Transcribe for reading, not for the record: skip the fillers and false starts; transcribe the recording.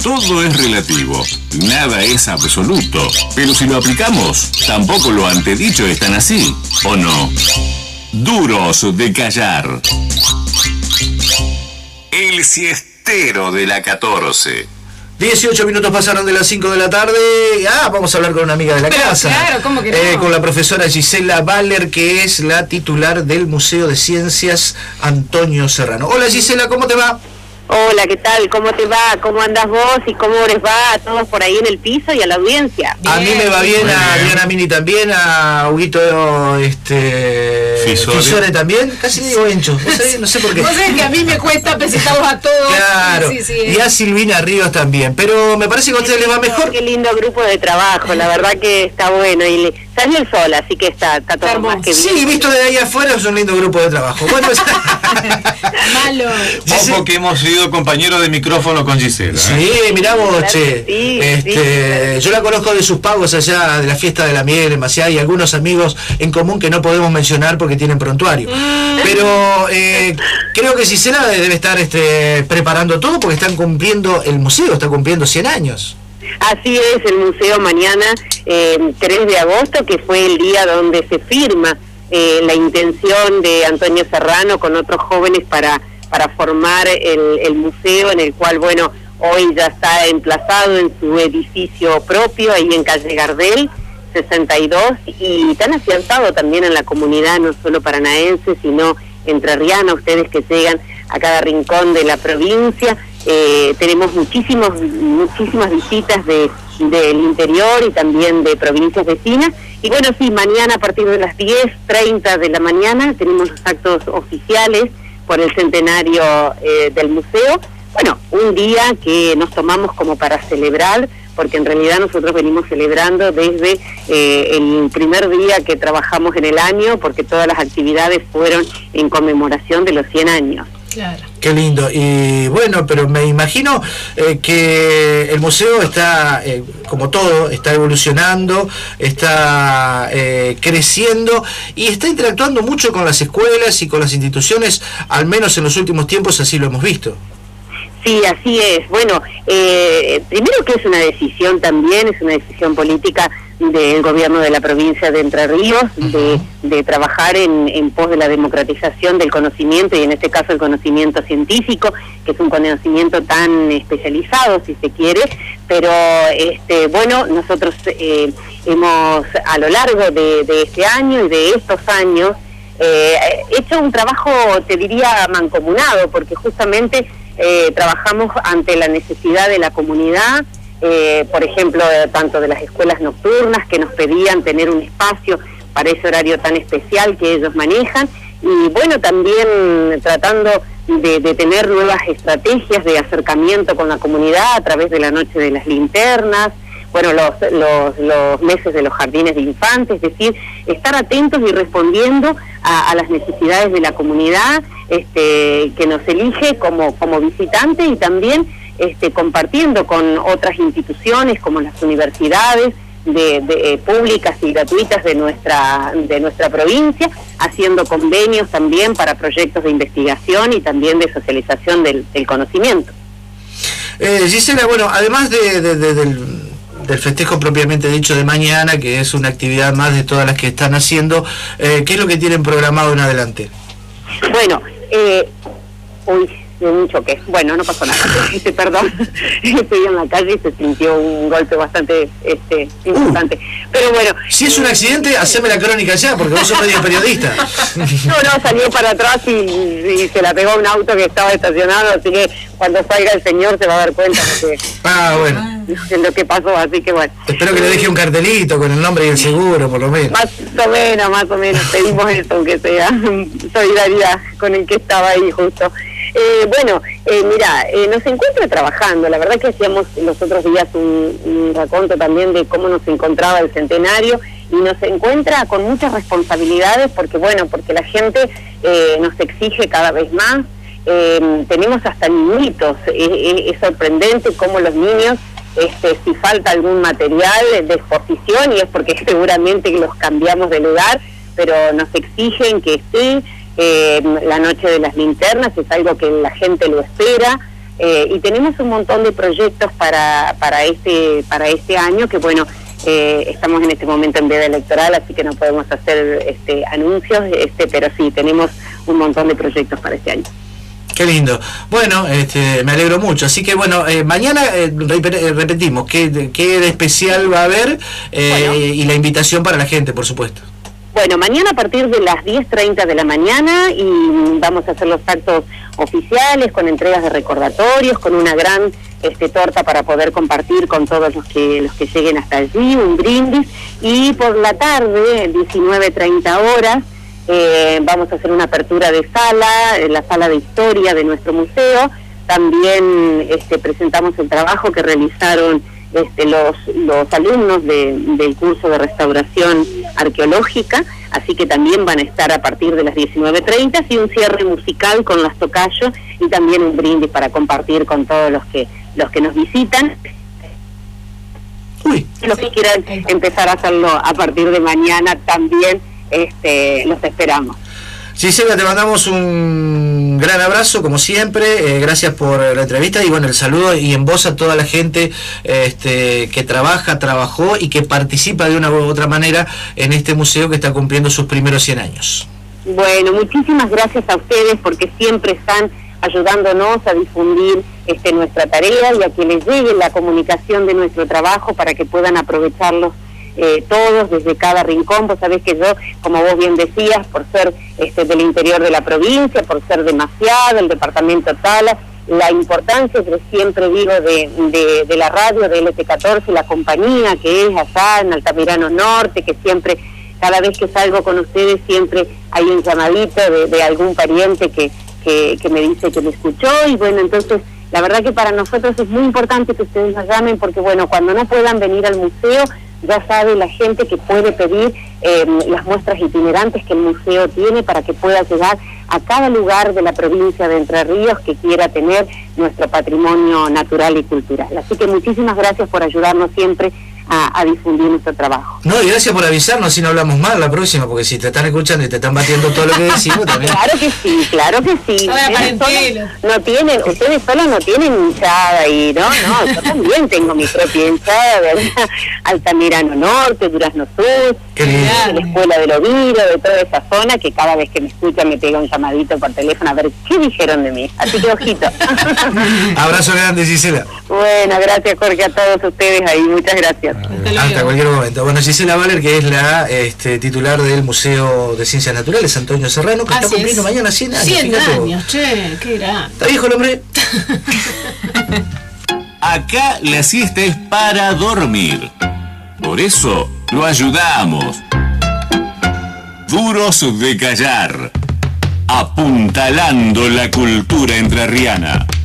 todo es relativo, nada es absoluto, pero si lo aplicamos, tampoco lo antedicho es tan así, ¿o no? Duros de callar. El siestero de la 14. 18 minutos pasaron de las 5 de la tarde. Vamos a hablar con una amiga de la casa. Claro, ¿cómo que no? Con la profesora Gisela Baller, que es la titular del Museo de Ciencias Antonio Serrano. Hola Gisela, ¿cómo te va? Hola, ¿qué tal? ¿Cómo te va? ¿Cómo andas vos? ¿Y cómo les va a todos por ahí en el piso y a la audiencia? Bien, a mí me va bien, a Diana Mini también, a Huguito Fisore también. Casi digo Encho, no sé por qué. Vos sabés que a mí me cuesta presentarlos a todos. Claro, sí. Y a Silvina Ríos también, pero me parece que a ustedes les va mejor. Qué lindo grupo de trabajo, la verdad que está bueno. Y salió el sol, así que está todo más que bien. Sí, visto de ahí afuera es un lindo grupo de trabajo. Bueno, malo. Ojo que hemos sido compañeros de micrófono con Gisela. Sí, mirá vos, claro, che. Sí. Yo la conozco de sus pagos allá de la fiesta de la miel en Maciá, y algunos amigos en común que no podemos mencionar porque tienen prontuario. Pero creo que Gisela debe estar preparando todo porque el museo está cumpliendo 100 años. Así es, el museo mañana, 3 de agosto, que fue el día donde se firma la intención de Antonio Serrano con otros jóvenes para formar el museo, en el cual, bueno, hoy ya está emplazado en su edificio propio, ahí en calle Gardel, 62, y tan afianzado también en la comunidad, no solo paranaense, sino entrerriana, ustedes que llegan a cada rincón de la provincia. Tenemos muchísimas visitas del interior y también de provincias vecinas. Y bueno, sí, mañana a partir de las 10:30 de la mañana tenemos los actos oficiales por el centenario del museo. Bueno, un día que nos tomamos como para celebrar, porque en realidad nosotros venimos celebrando desde el primer día que trabajamos en el año, porque todas las actividades fueron en conmemoración de los 100 años. Claro. Qué lindo. Y bueno, pero me imagino que el museo está, como todo, está evolucionando, está creciendo y está interactuando mucho con las escuelas y con las instituciones, al menos en los últimos tiempos así lo hemos visto. Sí, así es. Bueno, primero que es una decisión también, es una decisión política del gobierno de la provincia de Entre Ríos, de trabajar en pos de la democratización del conocimiento, y en este caso el conocimiento científico, que es un conocimiento tan especializado, si se quiere, pero bueno, nosotros hemos, a lo largo de este año y de estos años, hecho un trabajo, te diría, mancomunado, porque justamente trabajamos ante la necesidad de la comunidad, por ejemplo, tanto de las escuelas nocturnas, que nos pedían tener un espacio para ese horario tan especial que ellos manejan, y bueno, también tratando de tener nuevas estrategias de acercamiento con la comunidad a través de la noche de las linternas, bueno, los meses de los jardines de infantes, es decir, estar atentos y respondiendo a las necesidades de la comunidad que nos elige como visitante, y también compartiendo con otras instituciones como las universidades públicas y gratuitas de nuestra provincia, haciendo convenios también para proyectos de investigación y también de socialización del conocimiento. Gisela, bueno, además del festejo propiamente dicho de mañana, que es una actividad más de todas las que están haciendo, ¿qué es lo que tienen programado en adelante? Bueno, de un choque. Bueno, no pasó nada. Perdón. Estoy en la calle y se sintió un golpe bastante importante. Pero bueno. Si es un accidente, haceme la crónica ya, porque vos sos medio periodista. No, salió para atrás y se la pegó a un auto que estaba estacionado, así que cuando salga el señor se va a dar cuenta de lo que pasó, así que bueno. Espero que le deje un cartelito con el nombre y el seguro, por lo menos. Más o menos, pedimos eso, aunque sea solidaridad con el que estaba ahí justo. Mira, nos encuentra trabajando. La verdad que hacíamos los otros días un raconto también de cómo nos encontraba el centenario, y nos encuentra con muchas responsabilidades porque la gente nos exige cada vez más. Tenemos hasta niñitos. Es sorprendente cómo los niños, si falta algún material de exposición, y es porque seguramente los cambiamos de lugar, pero nos exigen que esté. La noche de las linternas es algo que la gente lo espera. y tenemos un montón de proyectos para este año que bueno, estamos en este momento en veda electoral, así que no podemos hacer anuncios, pero sí, tenemos un montón de proyectos para este año. Qué lindo. Bueno, me alegro mucho. Así que bueno, mañana repetimos, ¿qué de especial va a haber? Bueno. Y la invitación para la gente, por supuesto. Bueno, mañana a partir de las 10:30 de la mañana y vamos a hacer los actos oficiales con entregas de recordatorios, con una gran torta para poder compartir con todos los que lleguen hasta allí, un brindis, y por la tarde, 19:30 horas, vamos a hacer una apertura de sala, la sala de historia de nuestro museo. También presentamos el trabajo que realizaron los alumnos del curso de restauración arqueológica, así que también van a estar a partir de las 19:30, y un cierre musical con las tocayos y también un brindis para compartir con todos los que nos visitan. Los que quieran empezar a hacerlo a partir de mañana también los esperamos. Gisela, te mandamos un gran abrazo, como siempre, gracias por la entrevista y bueno, el saludo y en voz a toda la gente que trabajó y que participa de una u otra manera en este museo que está cumpliendo sus primeros 100 años. Bueno, muchísimas gracias a ustedes porque siempre están ayudándonos a difundir nuestra tarea y a que les llegue la comunicación de nuestro trabajo para que puedan aprovecharlos todos desde cada rincón. Vos sabés que yo, como vos bien decías, por ser del interior de la provincia, por ser demasiado, el departamento Tala, la importancia que siempre digo de la radio, de LT14, la compañía que es allá en Altamirano Norte, que siempre, cada vez que salgo con ustedes, siempre hay un llamadito de algún pariente que me dice que me escuchó, y bueno, entonces la verdad que para nosotros es muy importante que ustedes nos llamen, porque bueno, cuando no puedan venir al museo, ya sabe la gente que puede pedir las muestras itinerantes que el museo tiene para que pueda llegar a cada lugar de la provincia de Entre Ríos que quiera tener nuestro patrimonio natural y cultural. Así que muchísimas gracias por ayudarnos siempre a difundir nuestro trabajo. No, y gracias por avisarnos, si no hablamos más la próxima, porque si te están escuchando y te están batiendo todo lo que decimos también. Claro que sí, claro que sí. Ustedes solos no tienen hinchada y no, yo también tengo mi propia hinchada, ¿verdad? Altamirano Norte, Durazno Sur, la Escuela del Oviro, de toda esa zona, que cada vez que me escuchan me pega un llamadito por teléfono a ver qué dijeron de mí. Así que ojito. Abrazo grande, Gisela. Bueno, gracias Jorge, a todos ustedes ahí, muchas gracias. Hasta cualquier momento. Bueno, Gisela Valer, que es la titular del Museo de Ciencias Naturales, Antonio Serrano, que está cumpliendo mañana 100 años. 100 años, che, qué grande. Está viejo el hombre. Acá la siesta es para dormir. Por eso lo ayudamos. Duros de callar. Apuntalando la cultura entrerriana.